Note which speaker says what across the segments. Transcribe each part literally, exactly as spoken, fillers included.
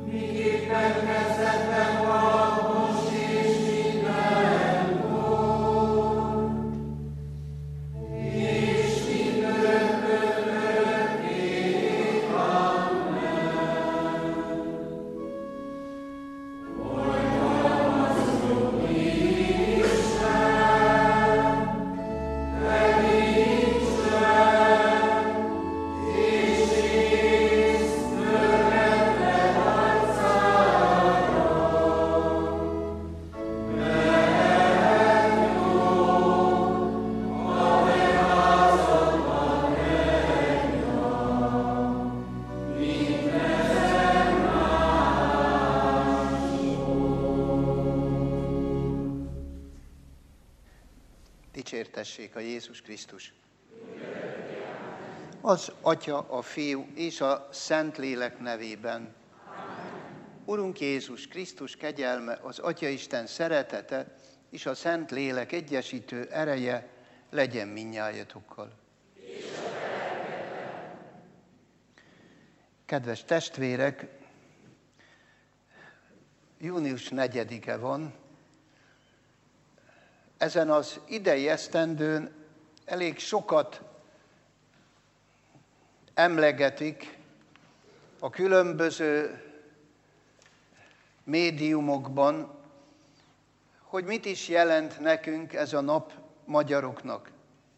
Speaker 1: Dicsértessék a Jézus Krisztus. Az Atya, a Fiú és a Szentlélek nevében. Urunk Jézus Krisztus kegyelme, az Atyaisten szeretete és a Szentlélek egyesítő ereje legyen mindnyájatokkal. Kedves testvérek, június negyedike van. Ezen az idei esztendőn elég sokat emlegetik a különböző médiumokban, hogy mit is jelent nekünk ez a nap magyaroknak.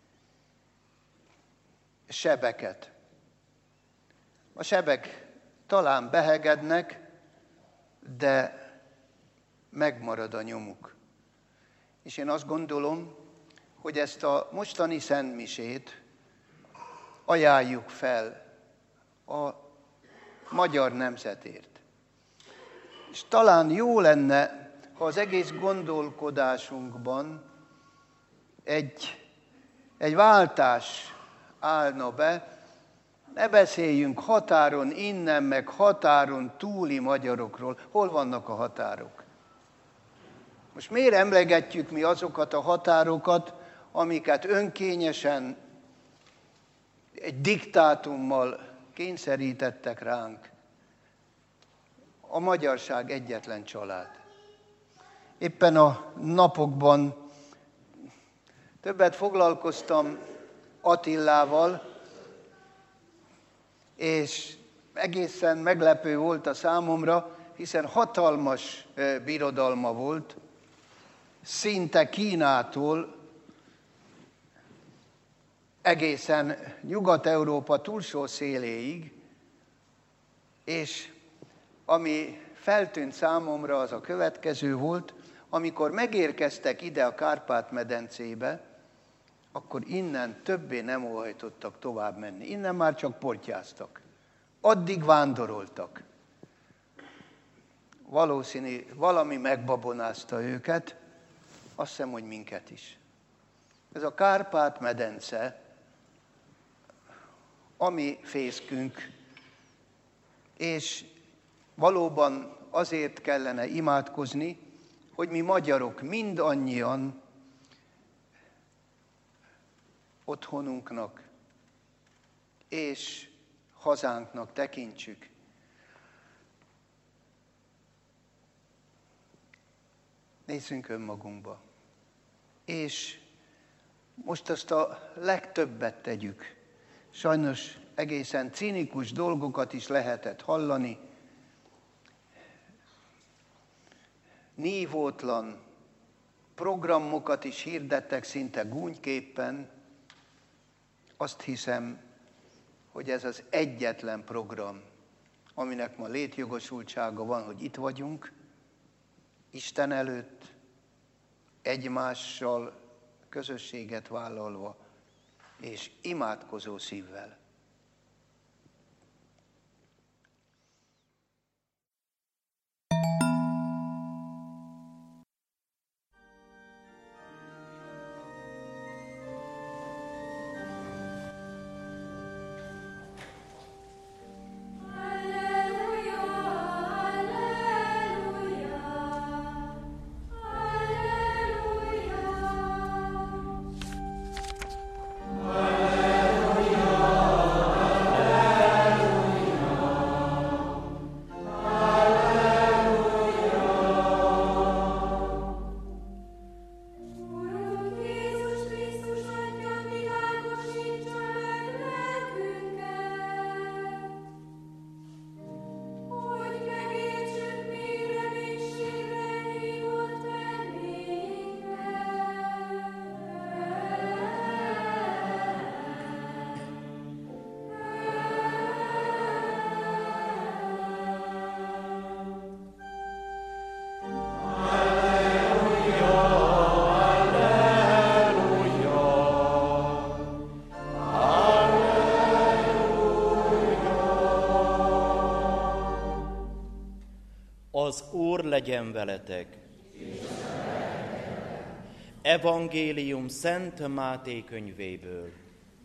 Speaker 1: Sebeket. A sebek talán behegednek, de megmarad a nyomuk. És én azt gondolom, hogy ezt a mostani szentmisét ajánljuk fel a magyar nemzetért. És talán jó lenne, ha az egész gondolkodásunkban egy, egy váltás állna be, ne beszéljünk határon innen, meg határon túli magyarokról. Hol vannak a határok? Most miért emlegetjük mi azokat a határokat, amiket önkényesen egy diktátummal kényszerítettek ránk? A magyarság egyetlen család. Éppen a napokban többet foglalkoztam Attilával, és egészen meglepő volt a számomra, hiszen hatalmas birodalma volt, szinte Kínától egészen Nyugat-Európa túlsó széléig, és ami feltűnt számomra, az a következő volt, amikor megérkeztek ide a Kárpát-medencébe, akkor innen többé nem óhajtottak tovább menni. Innen már csak portyáztak. Addig vándoroltak. Valószínű, valami megbabonázta őket, azt hiszem, hogy minket is. Ez a Kárpát-medence, ami fészkünk, és valóban azért kellene imádkozni, hogy mi magyarok mindannyian otthonunknak és hazánknak tekintsük. Nézzünk önmagunkba. És most azt a legtöbbet tegyük. Sajnos egészen cinikus dolgokat is lehetett hallani. Nívótlan programokat is hirdettek szinte gúnyképpen. Azt hiszem, hogy ez az egyetlen program, aminek ma létjogosultsága van, hogy itt vagyunk, Isten előtt, egymással közösséget vállalva, és imádkozó szívvel.
Speaker 2: Alleluia. Az Úr legyen veletek! Evangélium Szent Máté könyvéből.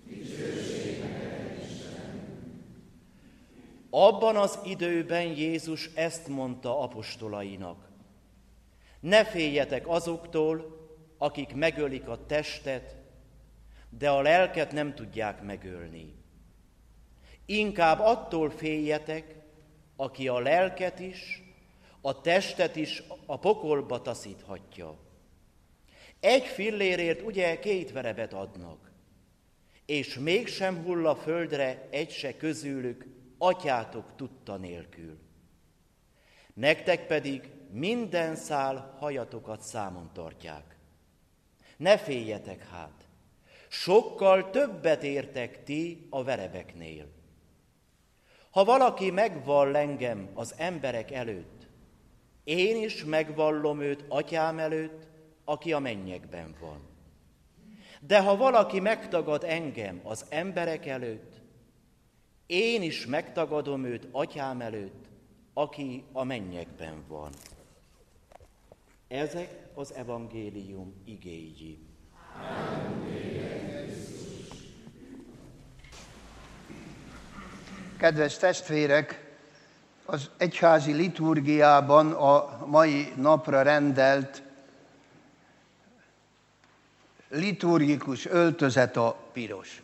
Speaker 2: Abban az időben Jézus ezt mondta apostolainak: ne féljetek azoktól, akik megölik a testet, de a lelket nem tudják megölni. Inkább attól féljetek, aki a lelket is, a testet is a pokolba taszíthatja. Egy fillérért ugye két verebet adnak, és mégsem hull a földre egy se közülük atyátok tudta nélkül. Nektek pedig minden szál hajatokat számon tartják. Ne féljetek hát, sokkal többet értek ti a verebeknél. Ha valaki megvall engem az emberek előtt, én is megvallom őt atyám előtt, aki a mennyekben van. De ha valaki megtagad engem az emberek előtt, én is megtagadom őt atyám előtt, aki a mennyekben van. Ezek az evangélium igéi.
Speaker 1: Kedves testvérek, az egyházi liturgiában a mai napra rendelt liturgikus öltözet a piros.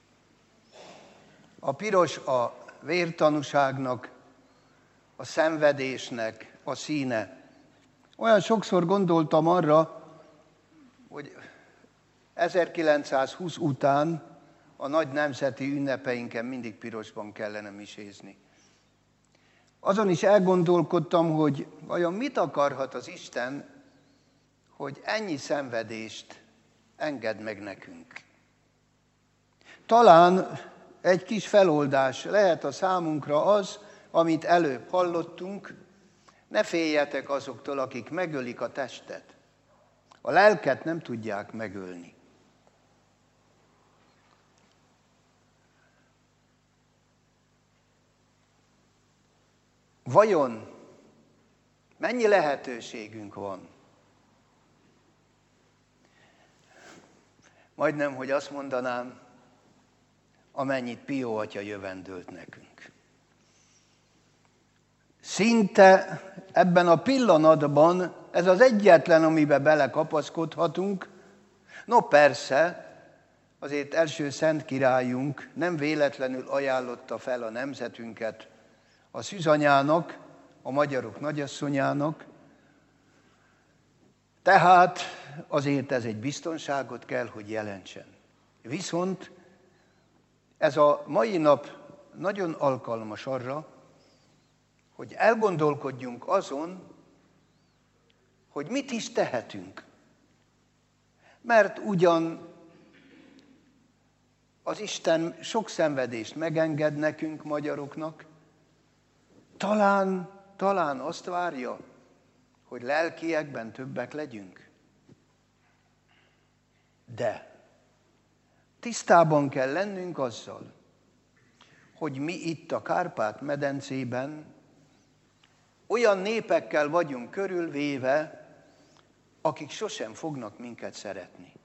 Speaker 1: A piros a vértanúságnak, a szenvedésnek a színe. Olyan sokszor gondoltam arra, hogy ezerkilencszázhúsz után a nagy nemzeti ünnepeinken mindig pirosban kellene misézni. Azon is elgondolkodtam, hogy vajon mit akarhat az Isten, hogy ennyi szenvedést enged meg nekünk. Talán egy kis feloldás lehet a számunkra az, amit előbb hallottunk: ne féljetek azoktól, akik megölik a testet. A lelket nem tudják megölni. Vajon mennyi lehetőségünk van? Majdnem, hogy azt mondanám, amennyit Pió atya jövendölt nekünk. Szinte ebben a pillanatban ez az egyetlen, amiben belekapaszkodhatunk. No persze, azért első szent királyunk nem véletlenül ajánlotta fel a nemzetünket a szűzanyának, a magyarok nagyasszonyának, tehát azért ez egy biztonságot kell, hogy jelentsen. Viszont ez a mai nap nagyon alkalmas arra, hogy elgondolkodjunk azon, hogy mit is tehetünk. Mert ugyan az Isten sok szenvedést megenged nekünk, magyaroknak, talán, talán azt várja, hogy lelkiekben többek legyünk. De tisztában kell lennünk azzal, hogy mi itt a Kárpát-medencében olyan népekkel vagyunk körülvéve, akik sosem fognak minket szeretni.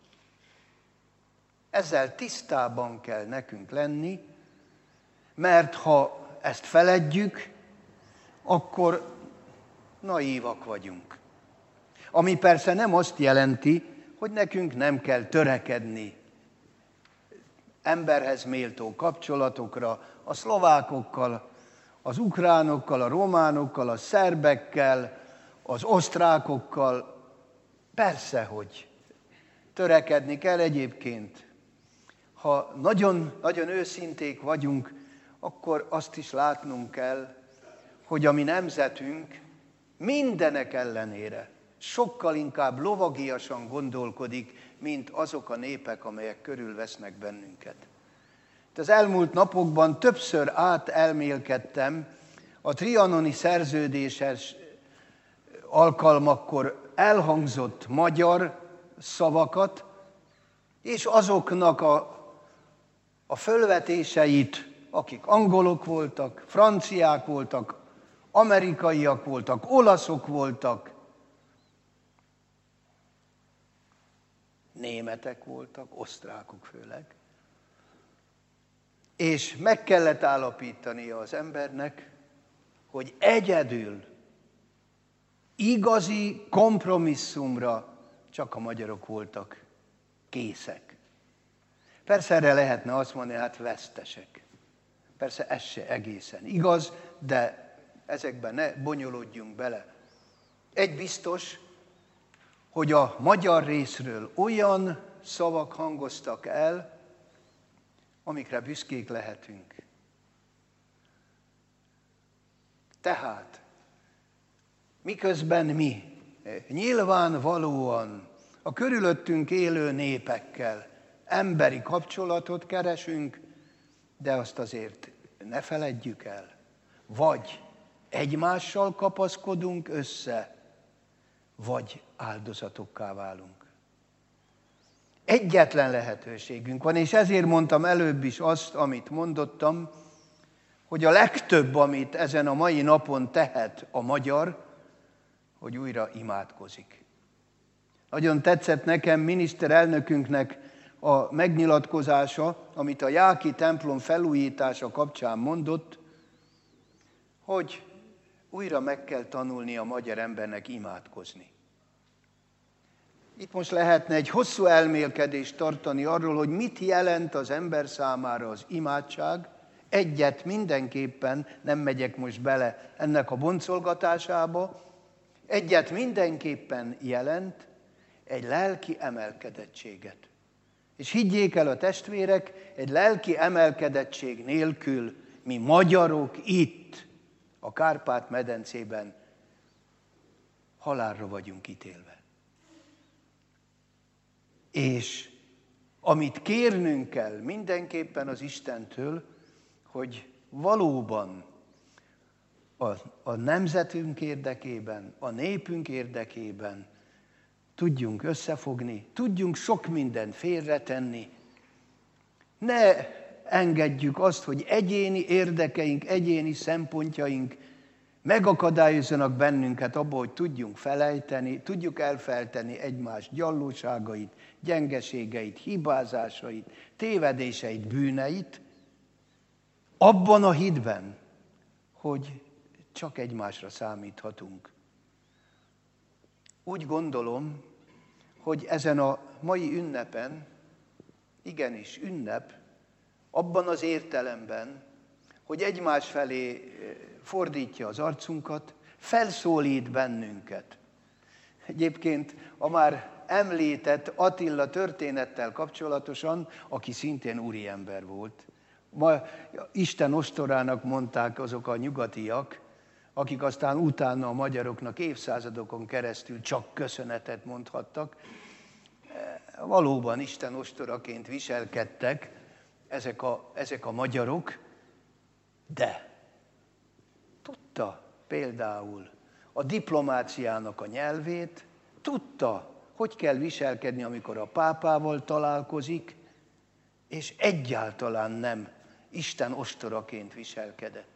Speaker 1: Ezzel tisztában kell nekünk lenni, mert ha ezt feledjük, akkor naívak vagyunk. Ami persze nem azt jelenti, hogy nekünk nem kell törekedni emberhez méltó kapcsolatokra, a szlovákokkal, az ukránokkal, a románokkal, a szerbekkel, az osztrákokkal. Persze, hogy törekedni kell egyébként. Ha nagyon, nagyon őszinték vagyunk, akkor azt is látnunk kell, hogy a mi nemzetünk mindenek ellenére sokkal inkább lovagiasan gondolkodik, mint azok a népek, amelyek körülvesznek bennünket. Az elmúlt napokban többször átelmélkedtem a trianoni szerződéses alkalmakkor elhangzott magyar szavakat, és azoknak a, a fölvetéseit, akik angolok voltak, franciák voltak, amerikaiak voltak, olaszok voltak, németek voltak, osztrákok főleg. És meg kellett állapítania az embernek, hogy egyedül igazi kompromisszumra csak a magyarok voltak készek. Persze erre lehetne azt mondani, hát vesztesek. Persze ez se egészen igaz, de ezekben ne bonyolódjunk bele. Egy biztos, hogy a magyar részről olyan szavak hangoztak el, amikre büszkék lehetünk. Tehát, miközben mi nyilvánvalóan a körülöttünk élő népekkel emberi kapcsolatot keresünk, de azt azért ne feledjük el. Vagy egymással kapaszkodunk össze, vagy áldozatokká válunk. Egyetlen lehetőségünk van, és ezért mondtam előbb is azt, amit mondottam, hogy a legtöbb, amit ezen a mai napon tehet a magyar, hogy újra imádkozik. Nagyon tetszett nekem miniszterelnökünknek a megnyilatkozása, amit a jáki templom felújítása kapcsán mondott, hogy újra meg kell tanulni a magyar embernek imádkozni. Itt most lehetne egy hosszú elmélkedést tartani arról, hogy mit jelent az ember számára az imádság. Egyet mindenképpen, nem megyek most bele ennek a boncolgatásába, egyet mindenképpen jelent egy lelki emelkedettséget. És higgyék el a testvérek, egy lelki emelkedettség nélkül mi magyarok itt, a Kárpát-medencében halálra vagyunk ítélve. És amit kérnünk kell mindenképpen az Istentől, hogy valóban a, a nemzetünk érdekében, a népünk érdekében tudjunk összefogni, tudjunk sok mindent félretenni. Ne engedjük azt, hogy egyéni érdekeink, egyéni szempontjaink megakadályozzanak bennünket abból, hogy tudjunk felejteni, tudjuk elfelteni egymás gyallóságait, gyengeségeit, hibázásait, tévedéseit, bűneit, abban a hitben, hogy csak egymásra számíthatunk. Úgy gondolom, hogy ezen a mai ünnepen, igenis ünnep, abban az értelemben, hogy egymás felé fordítja az arcunkat, felszólít bennünket. Egyébként a már említett Attila történettel kapcsolatosan, aki szintén úriember volt. Ma Isten ostorának mondták azok a nyugatiak, akik aztán utána a magyaroknak évszázadokon keresztül csak köszönetet mondhattak. Valóban Isten ostoraként viselkedtek ezek a, ezek a magyarok, de tudta például a diplomáciának a nyelvét, tudta, hogy kell viselkedni, amikor a pápával találkozik, és egyáltalán nem Isten ostoraként viselkedett.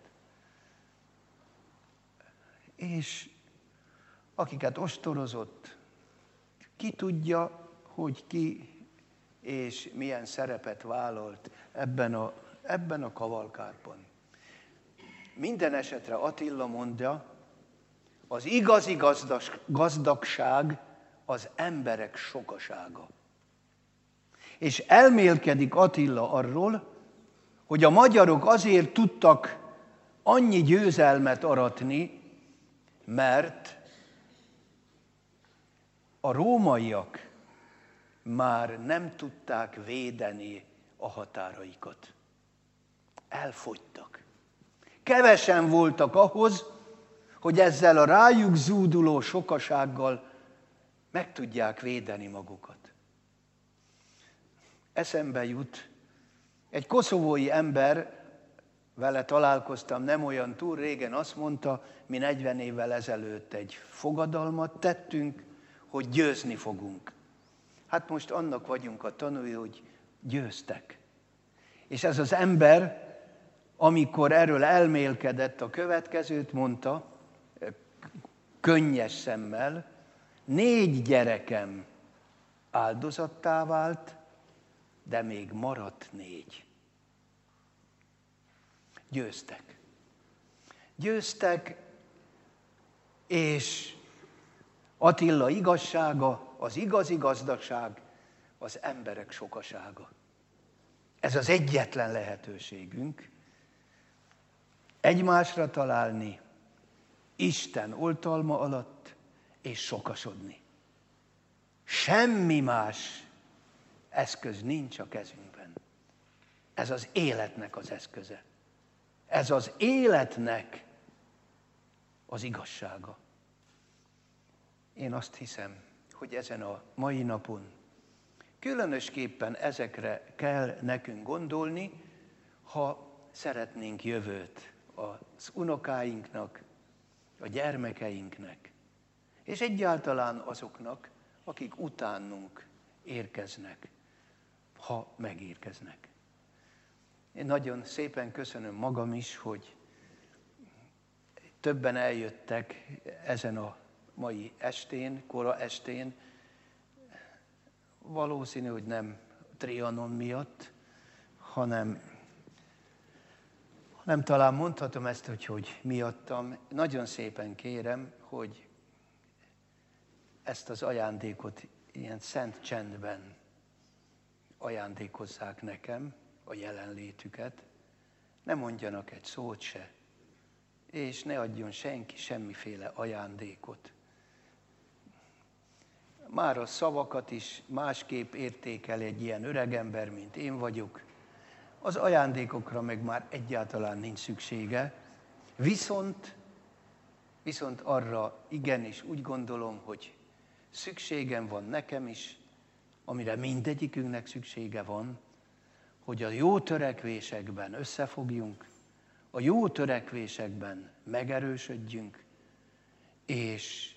Speaker 1: És akiket ostorozott, ki tudja, hogy ki és milyen szerepet vállalt ebben a, ebben a kavalkádban. Minden esetre Attila mondja, az igazi gazdas, gazdagság az emberek sokasága. És elmélkedik Attila arról, hogy a magyarok azért tudtak annyi győzelmet aratni, mert a rómaiak már nem tudták védeni a határaikat. Elfogytak. Kevesen voltak ahhoz, hogy ezzel a rájuk zúduló sokasággal meg tudják védeni magukat. Eszembe jut, egy koszovói ember, vele találkoztam nem olyan túl régen, azt mondta, mi negyven évvel ezelőtt egy fogadalmat tettünk, hogy győzni fogunk. Hát most annak vagyunk a tanúi, hogy győztek. És ez az ember amikor erről elmélkedett, a következőt mondta, könnyes szemmel: négy gyerekem áldozattá vált, de még maradt négy. Győztek. Győztek, és Attila igazsága, az igazi gazdagság, az emberek sokasága. Ez az egyetlen lehetőségünk egymásra találni, Isten oltalma alatt, és sokasodni. Semmi más eszköz nincs a kezünkben. Ez az életnek az eszköze. Ez az életnek az igazsága. Én azt hiszem, hogy ezen a mai napon különösképpen ezekre kell nekünk gondolni, ha szeretnénk jövőt az unokáinknak, a gyermekeinknek, és egyáltalán azoknak, akik utánunk érkeznek, ha megérkeznek. Én nagyon szépen köszönöm magam is, hogy többen eljöttek ezen a mai estén, kora estén. Valószínű, hogy nem Trianon miatt, hanem, hanem talán mondhatom ezt, hogy, hogy miattam. Nagyon szépen kérem, hogy ezt az ajándékot ilyen szent csendben ajándékozzák nekem, a jelenlétüket, ne mondjanak egy szót se, és ne adjon senki semmiféle ajándékot. Már a szavakat is másképp értékel egy ilyen öregember, mint én vagyok. Az ajándékokra meg már egyáltalán nincs szüksége. Viszont, viszont arra igenis úgy gondolom, hogy szükségem van nekem is, amire mindegyikünknek szüksége van, hogy a jó törekvésekben összefogjunk, a jó törekvésekben megerősödjünk, és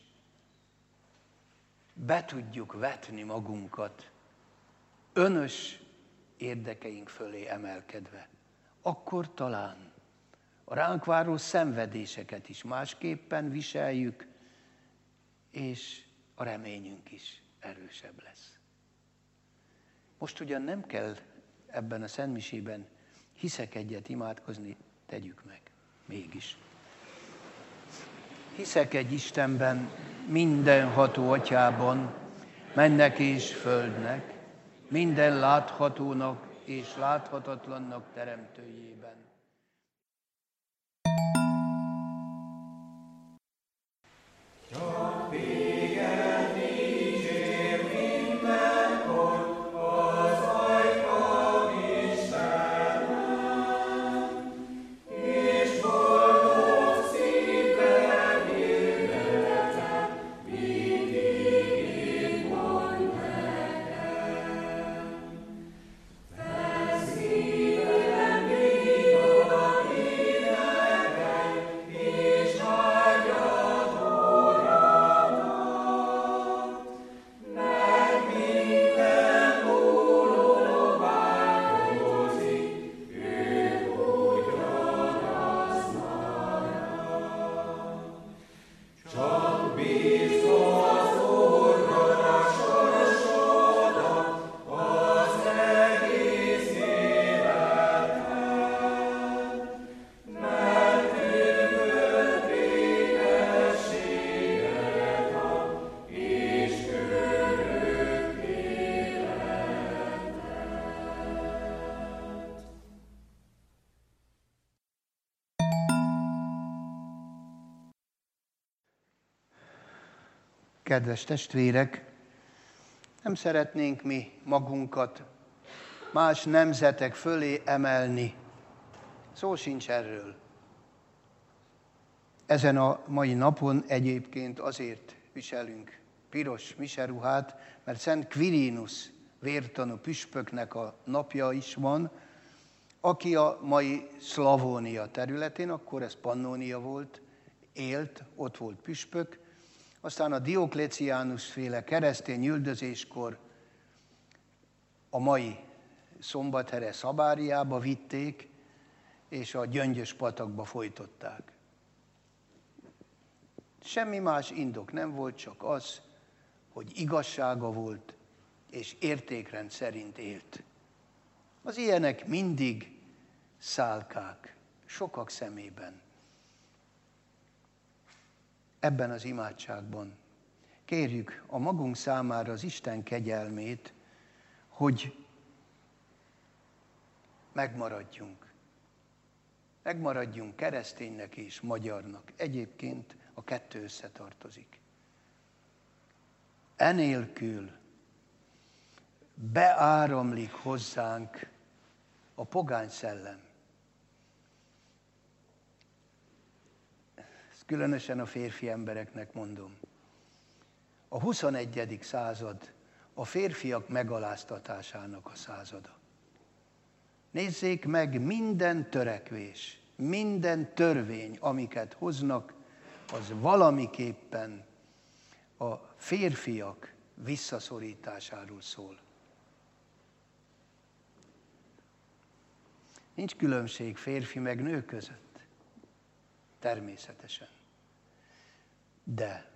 Speaker 1: be tudjuk vetni magunkat önös érdekeink fölé emelkedve. Akkor talán a ránk váró szenvedéseket is másképpen viseljük, és a reményünk is erősebb lesz. Most ugyan nem kell ebben a szentmisében hiszek egyet imádkozni, tegyük meg mégis. Hiszek egy Istenben, mindenható Atyában, mennek és földnek, minden láthatónak és láthatatlannak teremtőjében. Kedves testvérek, nem szeretnénk mi magunkat más nemzetek fölé emelni. Szó sincs erről. Ezen a mai napon egyébként azért viselünk piros miseruhát, mert Szent Quirinus vértanú püspöknek a napja is van, aki a mai Szlavónia területén, akkor ez Pannónia volt, élt, ott volt püspök, aztán a Diokléciánus féle keresztény üldözéskor a mai Szombathere Szabáriába vitték, és a Gyöngyös patakba folytották. Semmi más indok nem volt, csak az, hogy igazsága volt, és értékrend szerint élt. Az ilyenek mindig szálkák, sokak szemében. Ebben az imádságban kérjük a magunk számára az Isten kegyelmét, hogy megmaradjunk. Megmaradjunk kereszténynek és magyarnak. Egyébként a kettő összetartozik. Enélkül beáramlik hozzánk a pogány szellem. Ezt különösen a férfi embereknek mondom. A huszonegyedik század a férfiak megaláztatásának a százada. Nézzék meg, minden törekvés, minden törvény, amiket hoznak, az valamiképpen a férfiak visszaszorításáról szól. Nincs különbség férfi meg nő között. Természetesen. De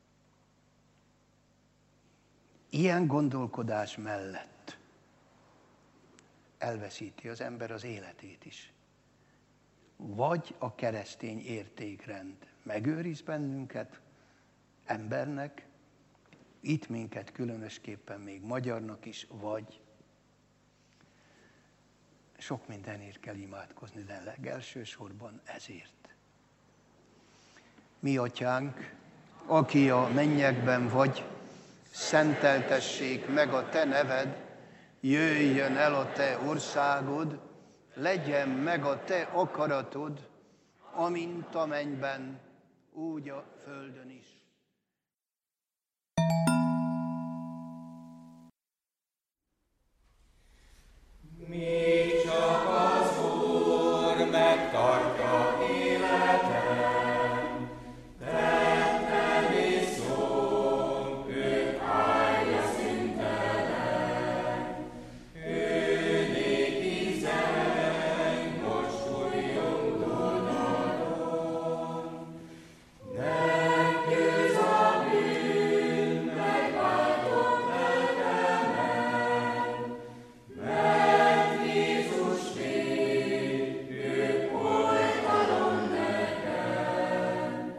Speaker 1: ilyen gondolkodás mellett elveszíti az ember az életét is. Vagy a keresztény értékrend megőriz bennünket, embernek, itt minket különösképpen még magyarnak is, vagy sok mindenért kell imádkozni, de legelsősorban ezért. Mi atyánk, aki a mennyekben vagy, szenteltessék meg a te neved, jöjjön el a te országod, legyen meg a te akaratod, amint a mennyben, úgy a földön is.
Speaker 3: Még csak az Úr megtartja életem, tettem és szóm, őt állja szüntelen. Ő néki zeng, most újjong Dunaton. Nem győz a bűn, megváltott lelkemen, mert Jézus vér, ő oltalom nekem.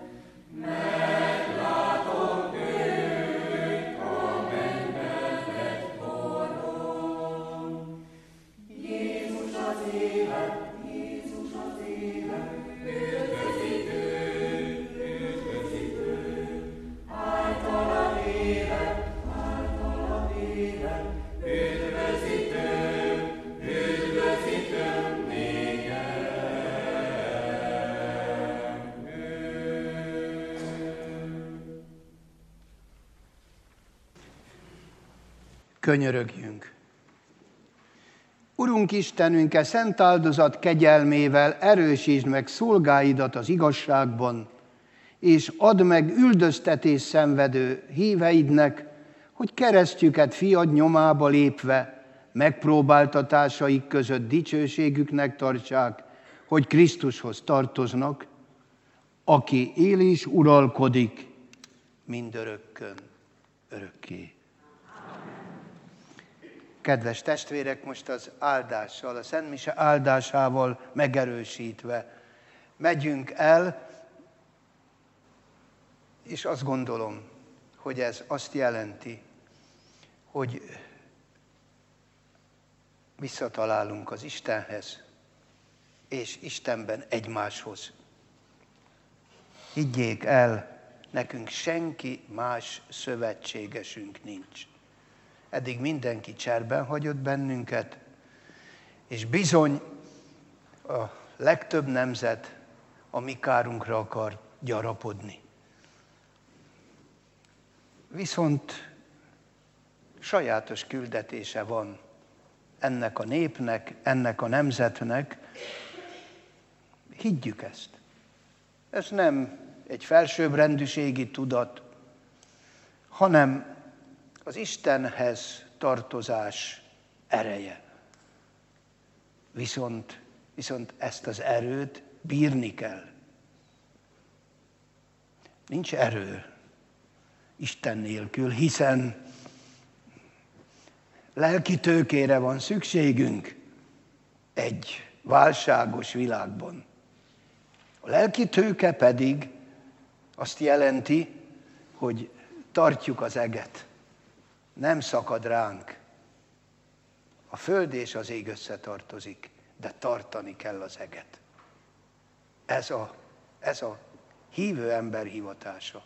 Speaker 3: Meglátom őt a mennyben egy koron. Jézus az élet, Jézus az élet, üdvözítő, üdvözítő. Általam élet, általam élet, üdvözítő, üdvözítő nékem ő.
Speaker 1: Könyörögjünk. Urunk Istenünk, e szent áldozat kegyelmével erősítsd meg szolgáidat az igazságban, és add meg üldöztetés szenvedő híveidnek, hogy keresztjüket fiad nyomába lépve megpróbáltatásaik között dicsőségüknek tartsák, hogy Krisztushoz tartoznak, aki él és uralkodik mindörökkön, örökké. Kedves testvérek, most az áldással, a Szent Mise áldásával megerősítve megyünk el, és azt gondolom, hogy ez azt jelenti, hogy visszatalálunk az Istenhez, és Istenben egymáshoz. Higgyék el, nekünk senki más szövetségesünk nincs. Eddig mindenki cserben hagyott bennünket, és bizony a legtöbb nemzet a mi kárunkra akar gyarapodni. Viszont sajátos küldetése van ennek a népnek, ennek a nemzetnek. Higgyük ezt. Ez nem egy felsőbbrendűségi tudat, hanem az Istenhez tartozás ereje. Viszont Viszont ezt az erőt bírni kell. Nincs erő Isten nélkül, hiszen lelki tőkére van szükségünk egy válságos világban. A lelki tőke pedig azt jelenti, hogy tartjuk az eget. Nem szakad ránk. A föld és az ég összetartozik, de tartani kell az eget. Ez a, ez a hívő ember hivatása.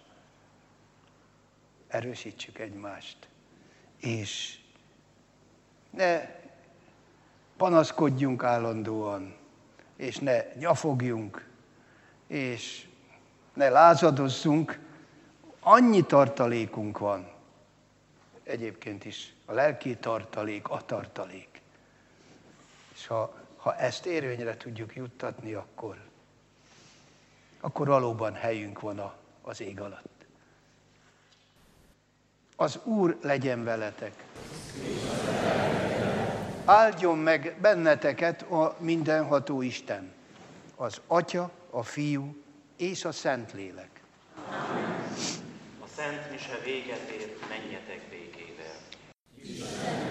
Speaker 1: Erősítsük egymást. És ne panaszkodjunk állandóan, és ne nyafogjunk, és ne lázadozzunk. Annyi tartalékunk van. Egyébként is a lelki tartalék, a tartalék. És ha, ha ezt érvényre tudjuk juttatni, akkor, akkor valóban helyünk van a, az ég alatt. Az Úr legyen veletek. Áldjon meg benneteket a mindenható Isten, az Atya, a Fiú és a Szentlélek.
Speaker 2: A Szent Mise véget ér, menjetek békével.